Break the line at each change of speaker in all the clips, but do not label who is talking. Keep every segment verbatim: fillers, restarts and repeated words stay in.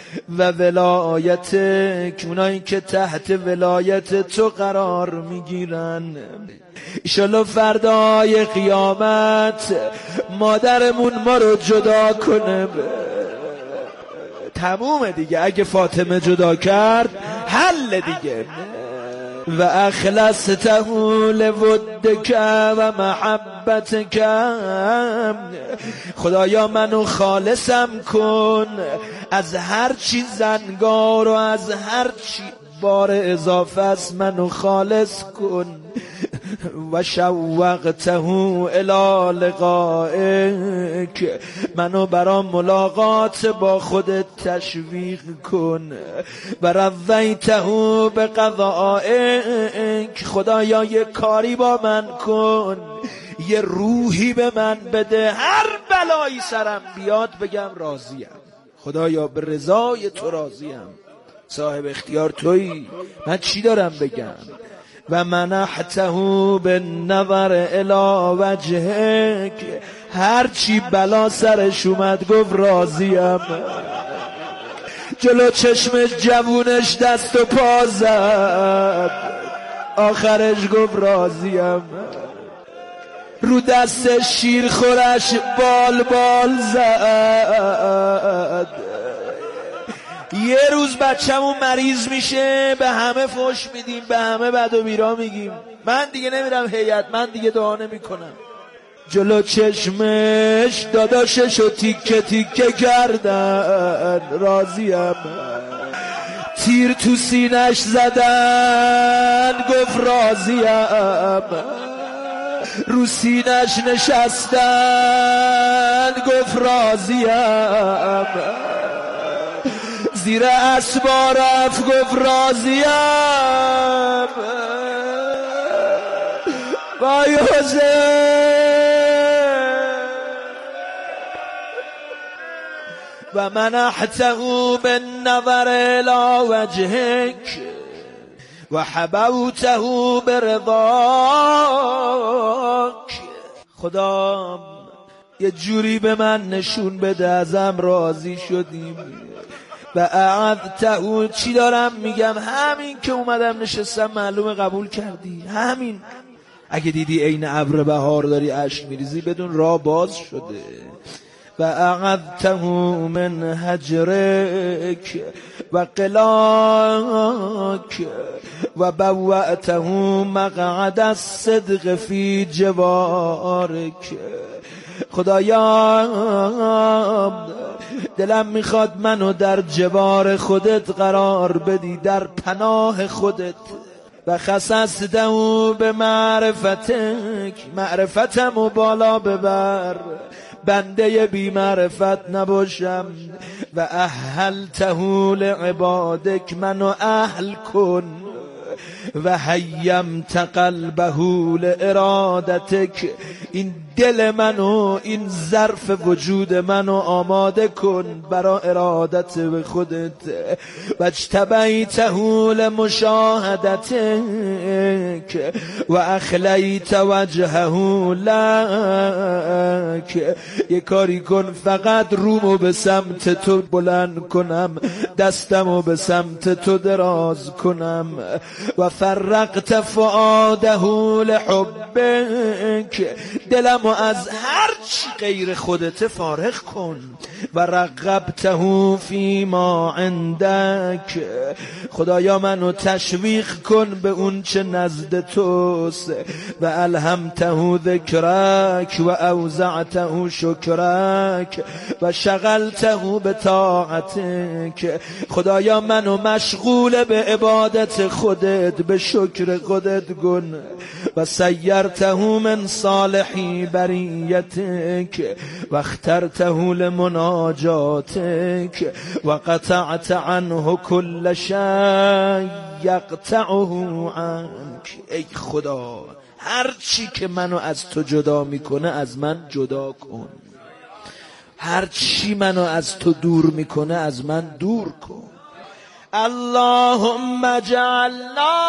و ولایتک، اونایی که تحت ولایت تو قرار میگیرن. ایشالله فردای قیامت مادرمون ما رو جدا کنه. تمومه دیگه، اگه فاطمه جدا کرد حل دیگه. و اخلصته لودک و محبتک، خدایا منو خالصم کن از هر چی زنگار و از هر چی بار اضافه است، منو خالص کن. و شوقته الی لقائک، منو برام ملاقات با خودت تشویق کن. و رضیته بقضائک، خدایا یه کاری با من کن، یه روحی به من بده، هر بلایی سرم بیاد بگم راضیم. خدایا به رضای تو راضیم، صاحب اختیار تویی، من چی دارم بگم؟ و منحته بالنظر الی وجهک، هر چی بلا سرش اومد گفت راضیم. جلو چشمش جوونش دست و پا زد، آخرش گفت راضیم. رو دست شیر خورش بال بال زد. یه روز بچه‌مون مریض میشه به همه فحش میدیم، به همه بد و بیرا میگیم، من دیگه نمیرم هیئت، من دیگه دعا نمیکنم. جلو چشمش داداششو تیکه تیکه کردن، راضیم. تیر تو سینش زدن، گفت راضیم. رو سینش نشستن، گفت راضیم. زیر اسبا رفت، گفت راضیم. وای حسین. و منحته بالنظر الی وجهک و حبوته برضاک، خدا یه جوری به من نشون بده ازم راضی شدیم. و اعذته، چی دارم میگم؟ همین که اومدم نشستم معلومه قبول کردی. همین اگه دیدی عین ابر بهار داری اشک میریزی بدون راه باز شده. و اعذته من هجرک و قلاک و بوأته مقعد الصدق فی جوارک. خدایا دلم میخواد منو در جوار خودت قرار بدی، در پناه خودت. و خصصته به معرفتک، معرفتمو بالا ببر، بنده بی معرفت نباشم. و اهلته لعبادک، منو اهل کن. و حیمت قلبه لارادتک، این دل منو، این ظرف وجود منو آماده کن برا ارادت به خودت. و اجتبیته لمشاهدتک و اخلیت وجهه لک، یه کاری کن فقط رومو به سمت تو بلند کنم، دستمو به سمت تو دراز کنم. و فرقت فؤاده لحبک، دلمو از هر چی غیر خودت فارغ کن. و رغبته فی ما عندک، خدایا منو تشویق کن به اون چه نزد توست. و الهمته ذکرک و اوزعته شکرک و شغلته بطاعتک، خدایا منو مشغول به عبادت خودت، به شکر خودت کن. و سیرته من صالحی بریتک و اخترته لمناجاتک و قطعت عنه كل شیء یقطعه عنک. ای خدا هر چی که منو از تو جدا میکنه از من جدا کن، هر چی منو از تو دور میکنه از من دور کن. اللهم اجعلنا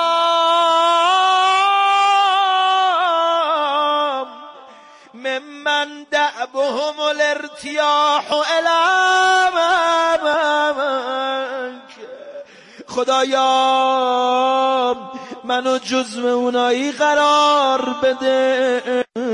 ممن دأبهم الارتياح الى خدایا منو جزو اونایی قرار بده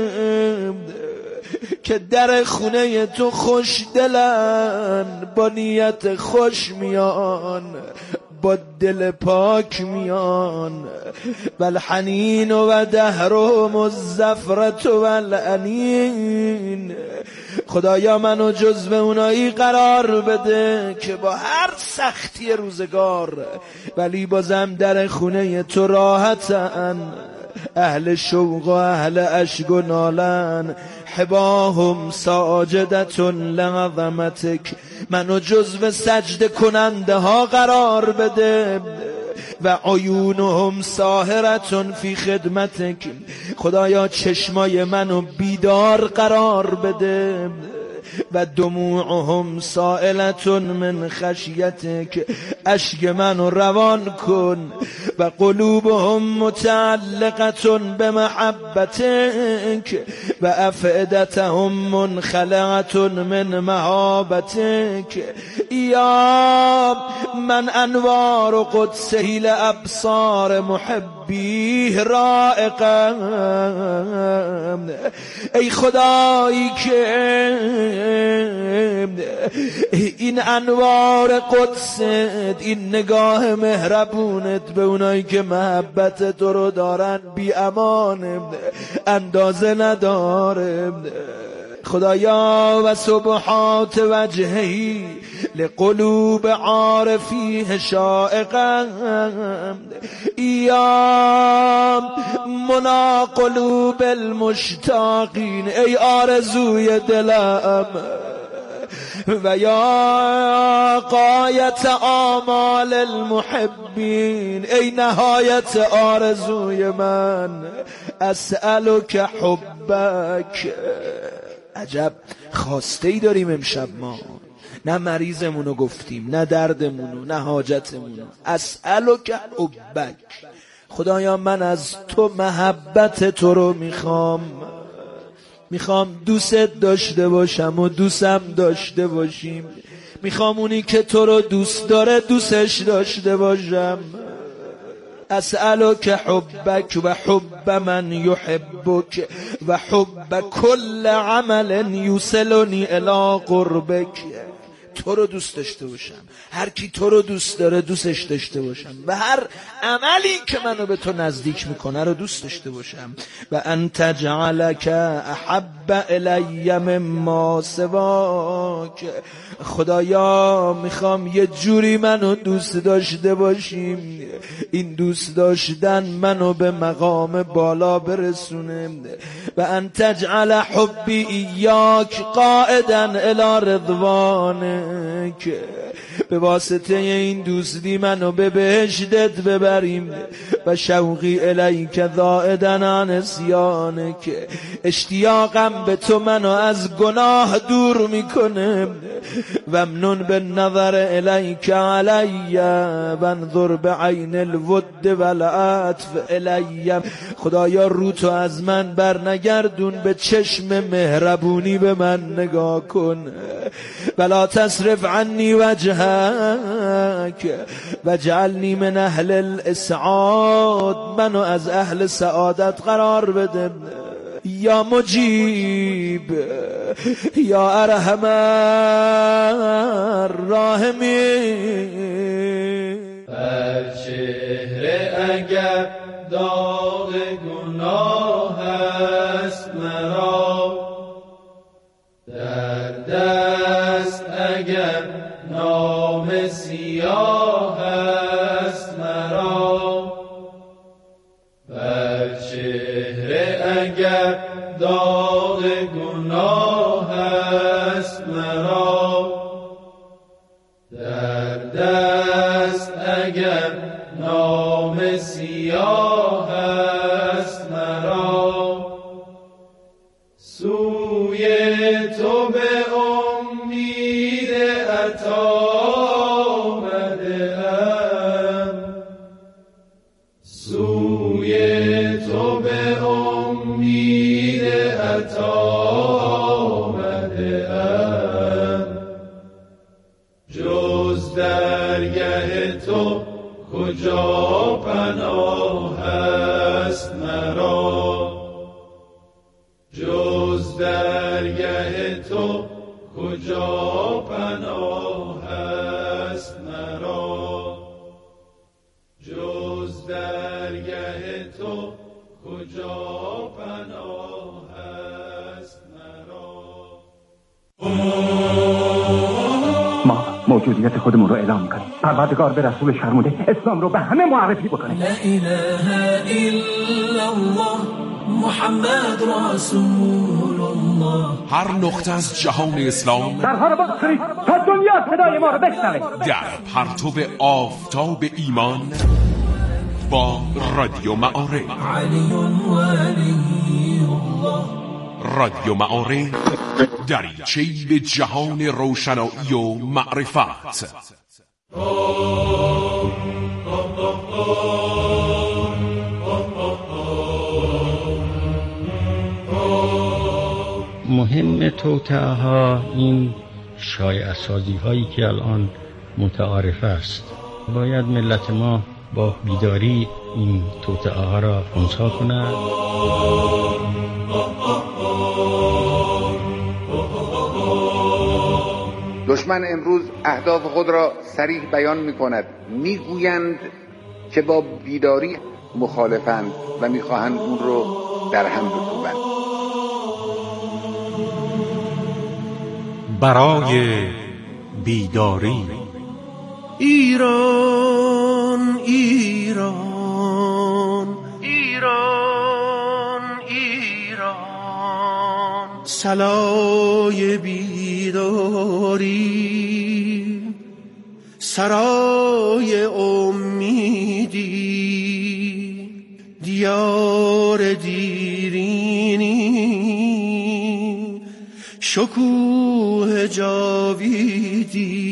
که در خونه تو خوش دلن، با نیت خوش میان، با دل پاک میان. والحنین و دهر مزفرت و الانین. خدایا منو جزو اونایی قرار بده که با هر سختی روزگار ولی بازم در خونه تو راحتن، اهل شوق و اهل اشک و نالن. حباهم ساجدتون لعظمتک. منو جزو سجده کننده ها قرار بده. و عیونهم ساهرتون فی خدمتک. خدایا چشمای منو بیدار قرار بده. و دموعهم سائلتون من خشیتک. اشک منو روان کن. و قلوبهم متعلقتون بمحبتک. و افئدتهم منخلعتون من مهابتک. یا من انوار قدسه لابصار محبیه رائقم. ای خدایی که این انوار قدست، این نگاه مهربونت به اونایی که محبت تو رو دارن بی امان اندازه نداره. خدایا و سبحات وجهی لقلوب عارفیه شائقم. یا منا قلوب المشتاقین. ای آرزوی دلم و یا غایت آمال المحبین. ای نهایت آرزوی من. اسألک حبک. عجب خواسته ای داریم امشب ما، نه مریضمونو گفتیم، نه دردمونو، نه حاجتمونو. اسألک حبک. خدایا من از تو محبت تو رو میخوام. میخوام دوست داشته باشم و دوستم داشته باشیم. میخوام اونی که تو رو دوست داره دوستش داشته باشم. اسألک حبک و حب من یحبک و حب کل عمل یوصلنی الی قربک. تو رو دوست داشته باشم، هر کی تو رو دوست داره دوستش داشته باشم، و هر عملی که منو به تو نزدیک میکنه رو دوست داشته باشم. و ان تجعلک احب الی مما سواک. خدایا میخوام یه جوری منو دوست داشته باشیم این دوست داشتن منو به مقام بالا برسونه. و ان تجعل حبی ایاک قائدا الی رضوانک. به واسطه این دوستی منو به بهشتت ببریم. و شوقی الیک زائدا عن عصیانک. اشتیاقم به تو منو از گناه دور میکنه. و ممنون بالنظر الیک علی وانظر بعین الود والعطف الی. خدایا رو تو از من بر نگردون، به چشم مهربونی به من نگاه کن. ولا تصرف عنی وجهک وجعلنی من اهل الاسعاد. منو از اهل سعادت قرار بده. یا مجیب یا ارحم الراحمین.
بر چهره اگر داغ گناه است مرا، در دست اگر نام سیاه است مرا، بر چهره اگر داغ گناه است مرا، در دست اگر نام سیاه است مرا، سوی تو به امید عطا آمده‌ام، سوی تو به امید عطا آمده‌ام. جز درگه تو کجا پناه است مرا، جز درگه تو کجا پناه است مرا، جز درگه تو کجا پناه است مرا.
ما موجودیت خودمون رو اعلام میکنیم. پروردگار به رسول فرموده اسلام رو به همه معرفی بکنه.
لا اله الا الله محمد رسول الله.
هر نقطه از جهان اسلام
در حال بگذارید تا دنیا صدای ما رو بشنوه.
در پرتو آفتاب ایمان با رادیو معارف.
علی ولی الله.
رادیو معارف دریچه‌ای به جهان روشنایی و معرفت.
مهم توطئه ها این شایعه سازی هایی که الان متعارف است. باید ملت ما با بیداری این توطئه ها را خنثی کنند.
دشمن امروز اهداف خود را صریح بیان می کند. می گویند که با بیداری مخالفند و می خواهند اون رو در هم بکوبند.
برای بیداری
ایران ایران ایران ایران سلای بیداری سرای امیدی دیار دیرینی شکوه جاویدی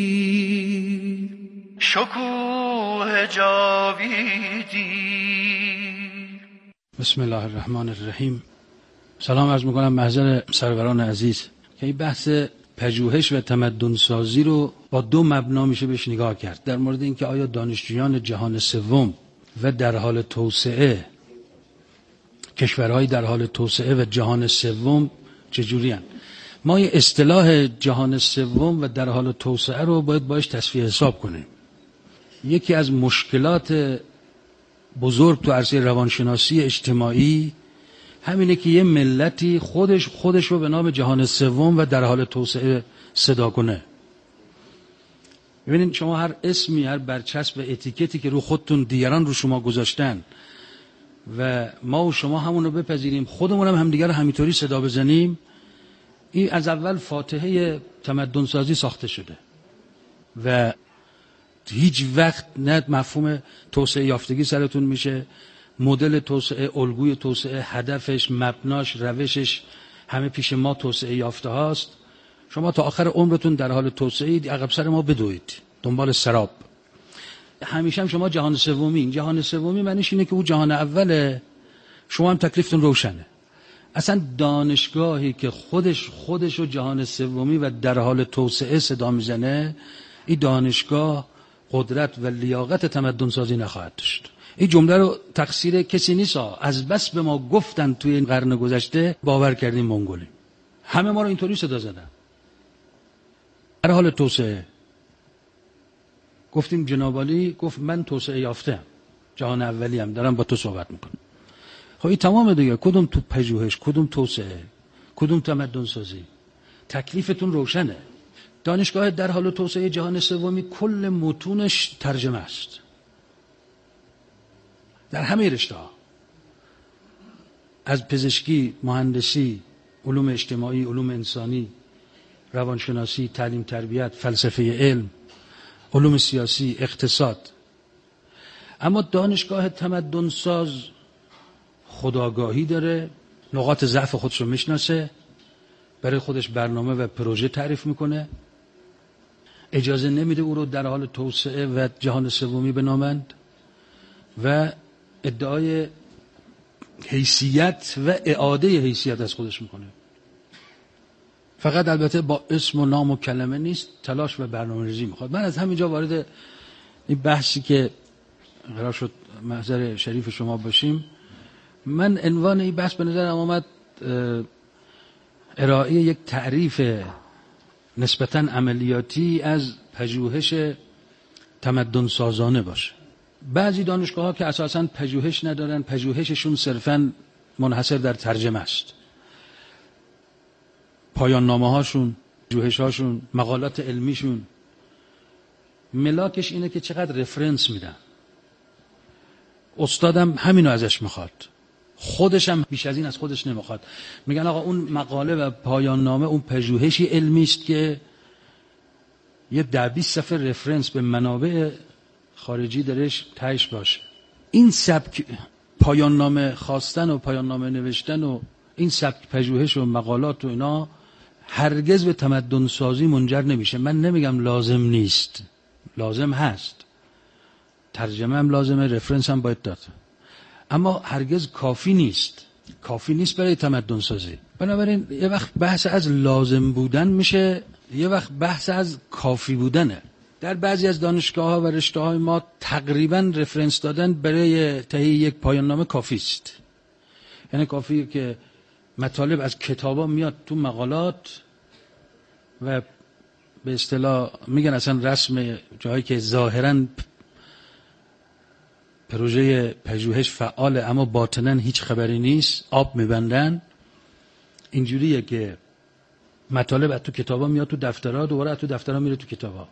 شکوه جاویدی.
بسم الله الرحمن الرحیم. سلام عرض میکنم محضر سروران عزیز که این بحث پژوهش و تمدن سازی رو با دو مبنا میشه بهش نگاه کرد. در مورد اینکه آیا دانشجویان جهان سوم و در حال توسعه، کشورهای در حال توسعه و جهان سوم چجوری هستند؟ ما یه اصطلاح جهان سوم و در حال توسعه رو باید باش تصفیه حساب کنیم. یکی از مشکلات بزرگ تو عرصه روانشناسی اجتماعی همینه که یه ملتی خودش خودش رو به نام جهان سوم و در حال توسعه صدا کنه. ببینید شما هر اسمی، هر برچسب و اتیکتی که رو خودتون دیگران رو شما گذاشتن و ما و شما همون رو بپذیریم، خودمون هم همدیگر رو همینطوری صدا بزنیم، این از اول فاتحه تمدن سازی ساخته شده و هیچ وقت نه مفهوم توسعه یافتگی سرتون میشه، مدل توسعه، الگوی توسعه، هدفش، مبناش، روشش همه پیش ما توسعه یافته هاست. شما تا آخر عمرتون در حال توسعه اید، عقب سر ما بدوید دنبال سراب. همیشه هم شما جهان سومی، جهان سومی معنیش اینه که او جهان اوله، شما هم تکلیفتون روشنه. اصلا دانشگاهی که خودش خودش رو جهان سومی و در حال توسعه صدا میزنه، این دانشگاه قدرت و لیاقت تمدن سازی نخواهد داشت. این جمله رو تقصیر کسی نیست، از بس به ما گفتن توی این قرن گذشته باور کردیم منگولیم. همه ما رو اینطوری صدا زدن. در حال توسعه گفتیم جناب عالی گفت من توسعه یافتم، جهان اولی هم دارم با تو صحبت میکنم. خب این تمام دیگه، کدوم تو پژوهش، کدوم توسعه، کدوم تمدن سازی، تکلیفتون روشنه. دانشگاه در حال توسعه جهان سومی کل متونش ترجمه است در همه رشته‌ها، از پزشکی، مهندسی، علوم اجتماعی، علوم انسانی، روانشناسی، تعلیم تربیت، فلسفه علم، علوم سیاسی، اقتصاد. اما دانشگاه تمدن ساز خودآگاهی داره، نقاط ضعف خودش رو میشناسه، برای خودش برنامه و پروژه تعریف میکنه، اجازه نمیده او رو در حال توسعه و جهان سومی بنامند و ادعای حیثیت و اعاده حیثیت از خودش میکنه. فقط البته با اسم و نام و کلمه نیست، تلاش و برنامه‌ریزی میخواد. من از همینجا وارد این بحثی که قرار شد محضر شریف شما باشیم. من عنوان این بحث به نظرم آمد ارائه یک تعریف نسبتاً عملیاتی از پژوهش تمدن سازانه باشه. بعضی دانشگاه ها که اساساً پژوهش ندارن، پژوهششون صرفاً منحصر در ترجمه است. پایان نامه هاشون، پژوهش هاشون، مقالات علمیشون ملاکش اینه که چقدر رفرنس میدن. استادم همینو ازش میخواد، خودش هم بیش از این از خودش نمیخواد. میگن آقا اون مقاله و پایان نامه اون پژوهشی علمی است که یه ده بیست صفحه رفرنس به منابع خارجی درش تهش باشه. این سبک پایان نامه خواستن و پایان نامه نوشتن و این سبک پژوهش و مقالات و اینا هرگز به تمدن سازی منجر نمیشه. من نمیگم لازم نیست، لازم هست، ترجمه هم لازمه، رفرنس هم باید داد، اما هرگز کافی نیست. کافی نیست برای تمدن سازی. بنابراین یه وقت بحث از لازم بودن میشه، یه وقت بحث از کافی بودنه. در بعضی از دانشگاه ها و رشته های ما تقریبا رفرنس دادن برای تهیه یک پایان نامه کافی است. یعنی کافیه که مطالب از کتابا میاد تو مقالات و به اصطلاح میگن اصلا رسم جایی که ظاهراً پروژه پژوهش فعاله اما باطناً هیچ خبری نیست، آب میبندن. اینجوریه که مطالب از تو کتابا میاد تو دفترها، دوباره از تو دفترها میره تو کتابا،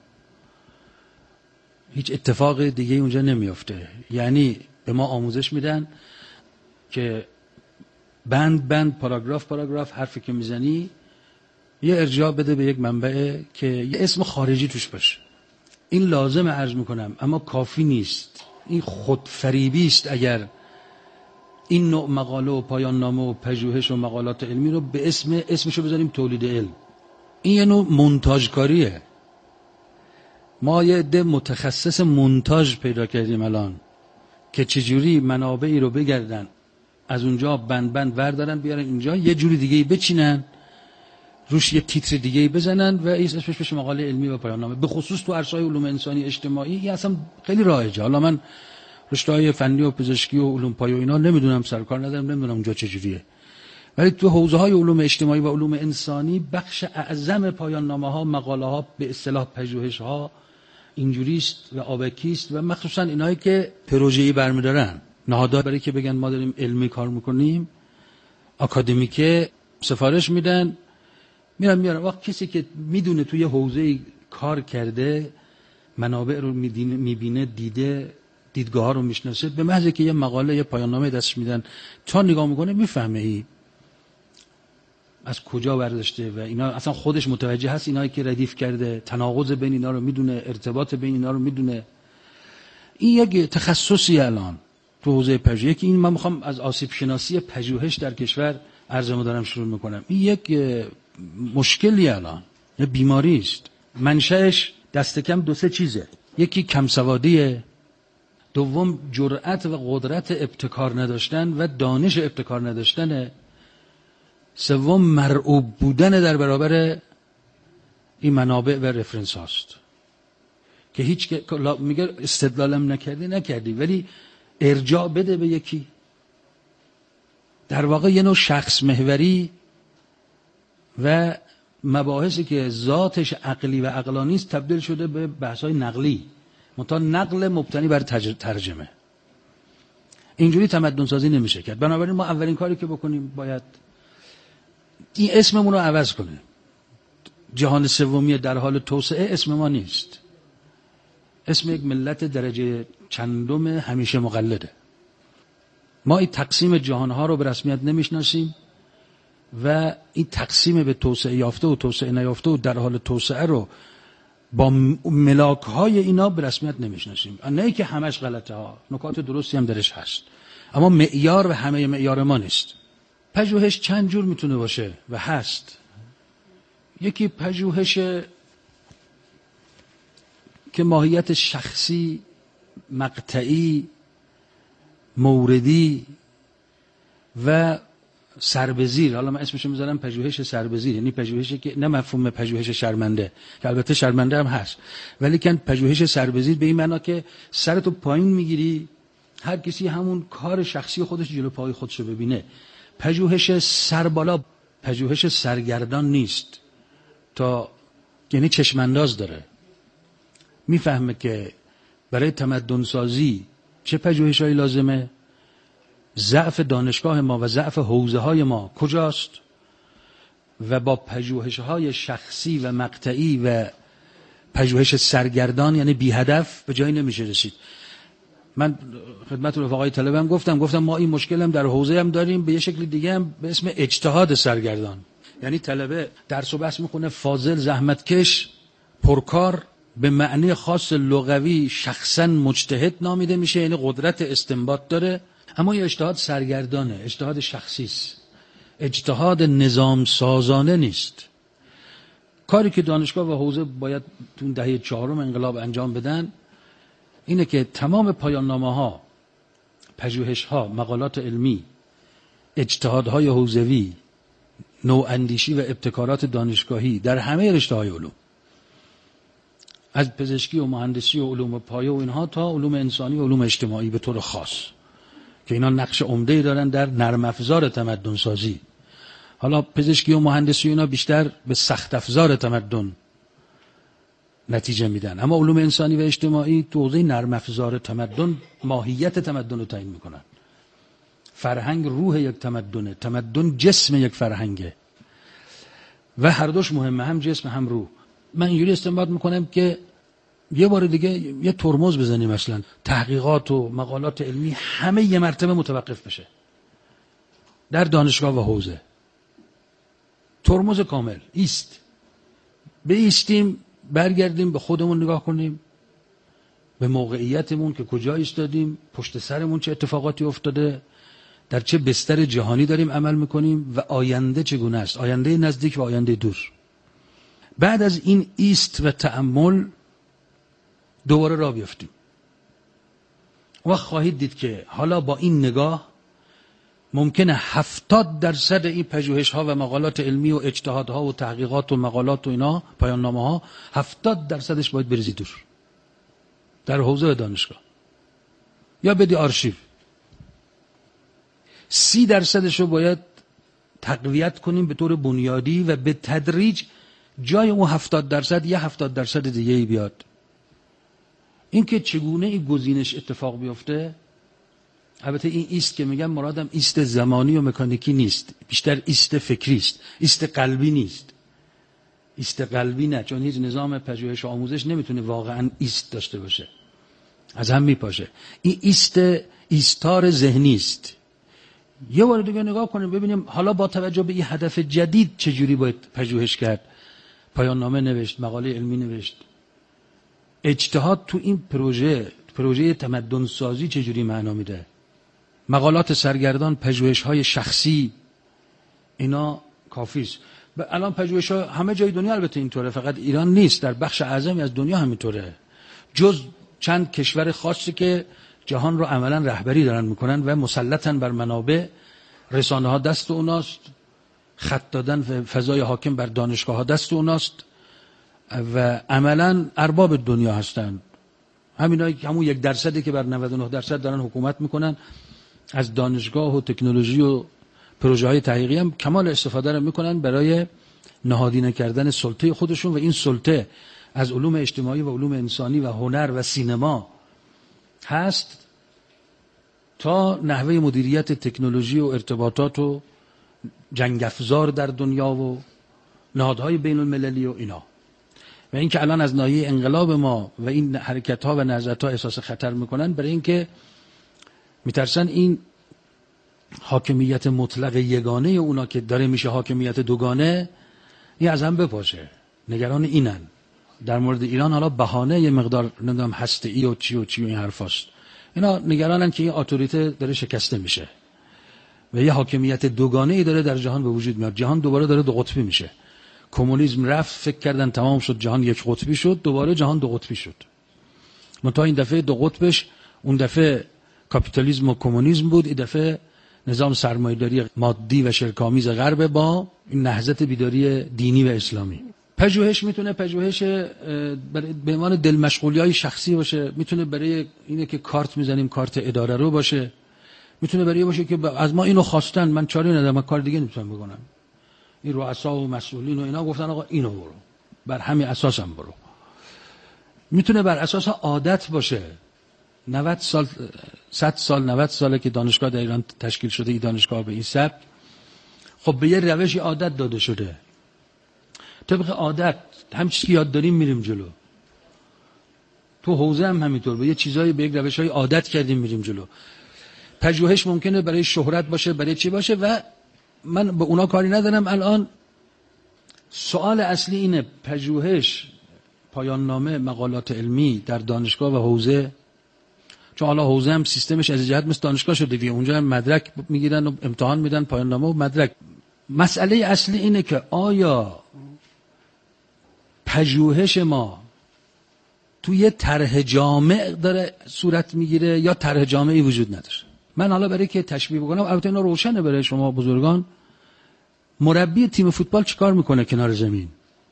هیچ اتفاق دیگه اونجا نمیفته. یعنی به ما آموزش میدن که بند بند، پاراگراف پاراگراف، حرفی که میزنی یه ارجاع بده به یک منبع که یه اسم خارجی توش باشه. این لازم عرض میکنم اما کافی نیست. این خودفریبی است اگر این نوع مقاله و پایان نامه و پژوهش و مقالات علمی رو به اسم اسمشو بذاریم تولید علم. این یه نوع مونتاژ کاریه. ما یه عده متخصص مونتاژ پیدا کردیم الان که چجوری منابعی رو بگردن از اونجا بند بند بردارن بیارن اینجا، یه جوری دیگه بچینن روش، یه تیتر دیگه بزنن و این اسمش بشه مقاله علمی و پایان نامه. به خصوص تو عرصه‌های علوم انسانی اجتماعی این اصلا خیلی رایجه. حالا من رشته‌های فنی و پزشکی و علوم پایه و اینا نمیدونم، سرکار ندارم، نمیدونم اونجا چجوریه، ولی تو حوزه‌های علوم اجتماعی و علوم انسانی بخش اعظم پایان نامه‌ها، مقاله‌ها، به اصطلاح پژوهش‌ها اینجوریست و آبکیست و مخصوصا اینایی که پروژه‌ای برمی‌دارن. نهادها برای که بگن ما داریم علمی کار می‌کنیم، آکادمیکه سفارش میدن، میرن میارن. وقت کسی که میدونه توی حوزه کار کرده، منابع رو میبینه، دیده، دیدگاه ها رو میشناسه، به محض که یه مقاله، یه پایان نامه دستش میدن تا نگاه میکنه میفهمه ای از کجا برداشته و اینا اصلا خودش متوجه هست. اینایی که ردیف کرده تناقض بین اینا رو میدونه، ارتباط بین اینا رو میدونه. این یک تخصصی الان تو حوزه پژوهش که این من میخوام از آسیب شناسی پژوهش در کشور عرضمو دارم شروع میکنم. این یک مشکلی الان، یه بیماری است. منشأش دست کم دو سه چیزه. یکی کم سوادیه، دوم جرأت و قدرت ابتکار نداشتن و دانش ابتکار نداشتنه، سوم مرعوب بودن در برابر این منابع و رفرنس هاست که هیچ میگه استدلالم نکردی نکردی ولی ارجاع بده به یکی. در واقع یه نوع شخص محوری و مباحثی که ذاتش عقلی و عقلانی است تبدیل شده به بحث‌های نقلی، منتها نقل مبتنی بر ترجمه. اینجوری تمدن سازی نمیشه کرد. بنابراین ما اولین کاری که بکنیم باید این اسممون رو عوض کنیم. جهان سومی در حال توسعه اسم ما نیست، اسم یک ملت درجه چندم همیشه مقلده. ما این تقسیم جهانها رو به رسمیت نمیشناسیم و این تقسیم به توسعه یافته و توسعه نیافته و در حال توسعه رو با ملاک‌های اینا به رسمیت نمیشناسیم. نه که همش غلطه ها، نکات درستی هم درش هست، اما معیار و همه معیار ما نیست. پژوهش چند جور میتونه باشه و هست. یکی پژوهش که ماهیت شخصی، مقطعی، موردی و سربزیر، حالا من اسمشو میذارم پژوهش سربزیر، یعنی پژوهشی که نه مفهوم پژوهش شرمنده که البته شرمنده هم هست، ولی کن پژوهش سربزیر به این معنا که سرتو پایین میگیری، هر کسی همون کار شخصی خودش جلو پای خودشو ببینه. پژوهش سربالا پژوهش سرگردان نیست، تا یعنی چشمانداز داره، میفهمه که برای تمدن سازی چه پژوهش‌هایی لازمه، ضعف دانشگاه ما و ضعف حوزه‌های ما کجاست و با پژوهش‌های شخصی و مقطعی و پژوهش سرگردان یعنی بی هدف به جایی نمیشه رسید. من خدمت رفقای طلبم گفتم گفتم ما این مشکل هم در حوزه هم داریم به یه شکل دیگه هم به اسم اجتهاد سرگردان، یعنی طلبه درس و بحث میخونه فاضل، زحمتکش، پرکار، به معنی خاص لغوی شخصا مجتهد نامیده میشه، یعنی قدرت استنباط داره، اما یه اجتهاد سرگردانه، اجتهاد شخصی است، اجتهاد نظام سازانه نیست. کاری که دانشگاه و حوزه باید تو دهه چهارم انقلاب انجام بدن اینه که تمام پایان نامه‌ها، پژوهش‌ها، مقالات علمی، اجتهادهای حوزوی، نواندیشی و ابتکارات دانشگاهی در همه رشته‌های علوم، از پزشکی و مهندسی و علوم پایه و اینها تا علوم انسانی و علوم اجتماعی به طور خاص که اینا نقش عمده‌ای دارن در نرم افزار تمدن سازی. حالا پزشکی و مهندسی اینا بیشتر به سخت افزار تمدن نتیجه میدن، اما علوم انسانی و اجتماعی تو حوزه نرم افزار تمدن ماهیت تمدن رو تعیین میکنن. فرهنگ روح یک تمدنه، تمدن جسم یک فرهنگه و هر دوش مهمه، هم جسم هم روح. من اینجوری استنباط میکنم که یه بار دیگه یه ترمز بزنیم، مثلا تحقیقات و مقالات علمی همه یه مرتبه متوقف بشه در دانشگاه و حوزه، ترمز کامل ایست، بیستیم، برگردیم به خودمون نگاه کنیم، به موقعیتمون که کجا ایستادیم، پشت سرمون چه اتفاقاتی افتاده، در چه بستر جهانی داریم عمل میکنیم و آینده چگونه است، آینده نزدیک و آینده دور. بعد از این ایست و تأمل دوباره راه بیفتیم و خواهید دید که حالا با این نگاه ممکنه هفتاد درصد این پژوهش ها و مقالات علمی و اجتهادها و تحقیقات و مقالات و اینا پایان نامه ها هفتاد درصدش باید بریزی دور در حوزه دانشگاه یا بدی آرشیو، سی درصدش رو باید تقویت کنیم به طور بنیادی و به تدریج جای اون هفتاد درصد یه هفتاد درصد دیگه ای بیاد. این که چگونه این گزینش اتفاق بیفته، البته این ایست که میگم مرادم ایست زمانی و مکانیکی نیست، بیشتر ایست فکری است، ایست قلبی نیست، ایست قلبی نه، چون هیچ نظام پژوهش و آموزش نمیتونه واقعا ایست داشته باشه، از هم میپاشه. این ایست ایستار ذهنی است. یه بار دیگه نگاه کنیم ببینیم حالا با توجه به این هدف جدید چجوری باید پژوهش کرد، پایان نامه نوشت، مقاله علمی نوشت. اجتهاد تو این پروژه پروژه تمدن سازی چجوری معنا میده؟ مقالات سرگردان، پژوهش‌های شخصی، اینا کافیست. الان پژوهش‌ها همه جای دنیا البته اینطوره، فقط ایران نیست، در بخش اعظمی از دنیا همینطوره، جز چند کشور خاصی که جهان رو عملا رهبری دارن میکنن و مسلطن بر منابع، رسانه ها دست اوناست، خط دادن فضای حاکم بر دانشگاه ها دست اوناست و عملا ارباب دنیا هستن. همینایی که همون یک درصدی که بر نود و نه درصد دارن حکومت میکنن، از دانشگاه و تکنولوژی و پروژه های تحقیقی هم کمال استفاده رو میکنن برای نهادینه کردن سلطه خودشون و این سلطه از علوم اجتماعی و علوم انسانی و هنر و سینما هست تا نحوه مدیریت تکنولوژی و ارتباطات و جنگ افزار در دنیا و نهادهای بین المللی و اینا. و اینکه الان از ناحیه انقلاب ما و این حرکت ها و نهضت ها احساس خطر میکنن، برای اینکه میترسن این حاکمیت مطلق یگانه اونا که داره میشه حاکمیت دوگانه، این از هم بپاشه. نگران اینن. در مورد ایران حالا بهانه یه مقدار نمیدونم هسته‌ای و چی و چی و این حرفاست. اینا نگرانن که این اتوریته داره شکسته میشه و یه حاکمیت دوگانه ای داره در جهان به وجود میاد. جهان دوباره داره دو قطبی میشه. کمونیسم رفت، فکر کردن تمام شد، جهان یک قطبی شد، دوباره جهان دو قطبی شد. منتها این دفعه دو قطبش اون دفعه کاپیتالیسم و کمونیسم بود، این دفعه نظام سرمایه‌داری مادی و شرک‌آمیز غرب با این نهضت بیداری دینی و اسلامی. پژوهش میتونه پژوهش به عنوان دل مشغولی‌های شخصی باشه، میتونه برای اینه که کارت میزنیم کارت اداره رو باشه، میتونه برای باشه که از ما اینو خواستن من چاره ندارم، من کار دیگه نمیتونم بکنم. این رؤسا و مسئولین و اینا گفتن آقا اینو برو، بر همین اساسم برو. میتونه بر اساس عادت باشه. نود سال صد سال نود ساله که دانشگاه در ایران تشکیل شده، این دانشگاه به این سبک، خب به یه روشی عادت داده شده. طبق عادت هم چیزی که یاد داریم میریم جلو. تو حوزه هم همینطور، به یه چیزایی به یک روش‌های عادت کردیم میریم جلو. پژوهش ممکنه برای شهرت باشه، برای چی باشه و من به اونا کاری ندارم. الان سوال اصلی اینه، پژوهش، پایان نامه، مقالات علمی در دانشگاه و حوزه، چون حالا حوزه هم سیستمش از جهت مثل دانشگاه شده دیگه، اونجا هم مدرک میگیرن و امتحان میدن، پایان نامه و مدرک. مسئله اصلی اینه که آیا پژوهش ما توی طرح جامع داره صورت میگیره یا طرح جامعی وجود نداره. من حالا برای که تشبیه بکنم، البته اینا روشنه برای شما بزرگان، مربی تیم فوتبال چیکار میکنه کنار زمین؟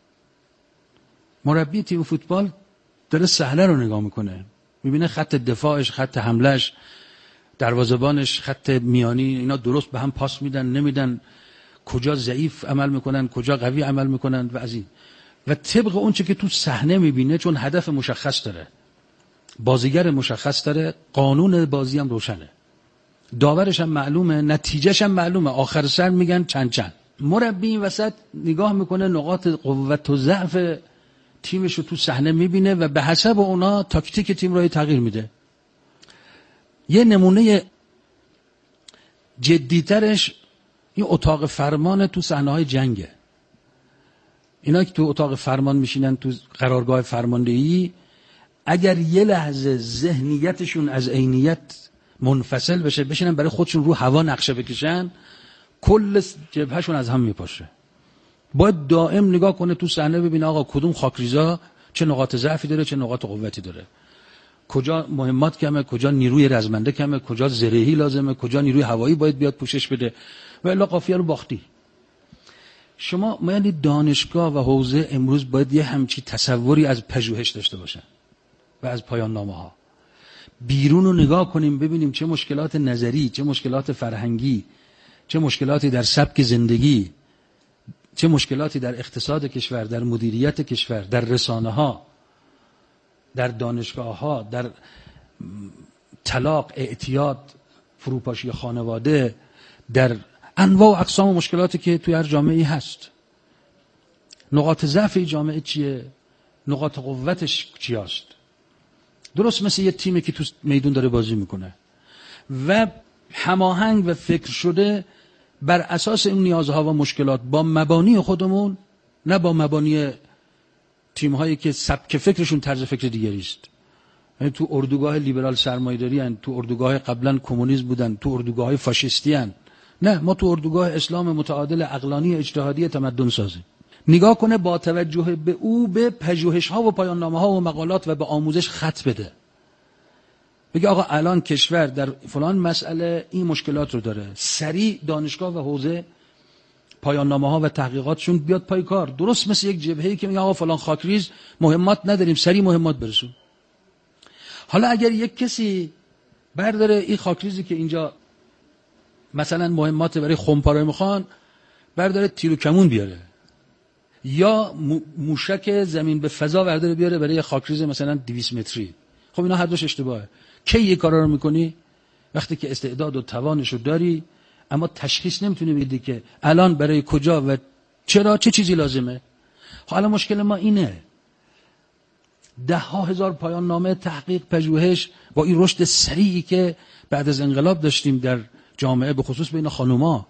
مربی تیم فوتبال داره صحنه رو نگاه میکنه، میبینه خط دفاعش، خط حملهش، دروازه‌بانش، خط میانی اینا درست به هم پاس میدن نمیدن، کجا ضعیف عمل میکنن، کجا قوی عمل میکنن و از این. و طبق اون چه که تو صحنه میبینه، چون هدف مشخص داره، بازیگر مشخص داره، قانون بازی هم روشنه، داورش هم معلومه، نتیجهش هم معلومه، آخر سر میگن چند چند. مربی این وسط نگاه میکنه، نقاط قوت و ضعف تیمش رو تو صحنه میبینه و به حسب اونا تاکتیک تیم رو تغییر میده. یه نمونه جدیترش این اتاق فرمان تو صحنه‌های جنگه. اینا که تو اتاق فرمان میشینن، تو قرارگاه فرماندهی، اگر یه لحظه ذهنیتشون از عینیت منفصل بشه، بشینن برای خودشون رو هوا نقشه بکشن، کل جبههشون از هم میپاشه. باید دائم نگاه کنه تو صحنه، ببینه آقا کدوم خاکریزا چه نقاط ضعفی داره، چه نقاط قوتی داره، کجا مهمات کمه، کجا نیروی رزمنده کمه، کجا زرهی لازمه، کجا نیروی هوایی باید بیاد پوشش بده و الا قافیه رو باختی. شما یعنی دانشگاه و حوزه امروز باید یه همچی تصوری از پژوهش داشته باشن و از پایان نامه ها. بیرون رو نگاه کنیم ببینیم چه مشکلات نظری، چه مشکلات فرهنگی، چه مشکلاتی در سبک زندگی، چه مشکلاتی در اقتصاد کشور، در مدیریت کشور، در رسانه ها، در دانشگاه ها، در طلاق، اعتیاد، فروپاشی خانواده، در انواع و اقسام مشکلاتی که توی هر جامعه‌ای هست. نقاط ضعف جامعه چیه؟ نقاط قوتش چیاست؟ درست مثل یه تیمی که تو میدون داره بازی میکنه و هماهنگ و فکر شده بر اساس این نیازها و مشکلات با مبانی خودمون، نه با مبانی تیم‌هایی که سبک فکرشون طرز فکر دیگری است. یعنی تو اردوگاه لیبرال سرمایه‌داری ان، تو اردوگاه قبلا کمونیسم بودن، تو اردوگاه فاشیستی ان. نه، ما تو اردوگاه اسلام متعادل عقلانی اجتهادی تمدن سازیم. نگاه کنه با توجه به او به پژوهش‌ها و پایان‌نامه‌ها و مقالات و به آموزش خط بده. بگه آقا الان کشور در فلان مسئله این مشکلات رو داره، سریع دانشگاه و حوزه پایان‌نامه‌ها و تحقیقاتشون بیاد پای کار. درست مثل یک جبهه‌ای که میگه آقا فلان خاکریز مهمات نداریم، سریع مهمات برسون. حالا اگر یک کسی برداره این خاکریزی که اینجا مثلا مهمات برای خمپاره میخوان، برداره تیر و کمون بیاره، یا موشک زمین به فضا برداره بیاره برای خاکریز مثلا دویست متری، خب اینا هر دوش اشتباهه. کی یک کارا رو میکنی؟ وقتی که استعداد و توانش رو داری اما تشخیص نمیتونی بدی که الان برای کجا و چرا چه چیزی لازمه. حالا مشکل ما اینه، ده ها هزار پایان نامه، تحقیق، پژوهش با این رشد سریعی که بعد از انقلاب داشتیم در جامعه، به خصوص بین خانوما،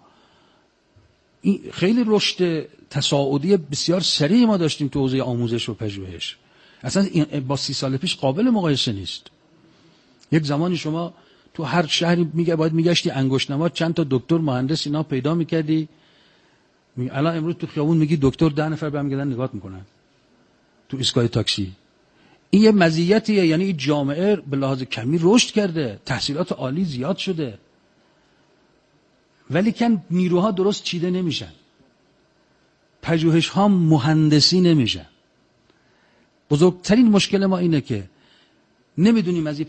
این خیلی رشد تصاعدی بسیار سریع ما داشتیم تو حوزه آموزش و پژوهش. اصلا با سی سال پیش قابل مقایسه نیست. یک زمانی شما تو هر شهری میگه باید میگشتی انگشت نما چند تا دکتر مهندس اینا پیدا میکردی، الان امروز تو خیابون میگی دکتر ده نفر برمیگردن نگات میکنن تو ایستگاه تاکسی. این یه مزیتیه، یعنی این جامعه به لحاظ کمی رشد کرده، تحصیلات عالی زیاد شده. ولی کن نیروها درست چیده نمیشن، پژوهش ها مهندسی نمیشن. بزرگترین مشکل ما اینه که نمیدونیم از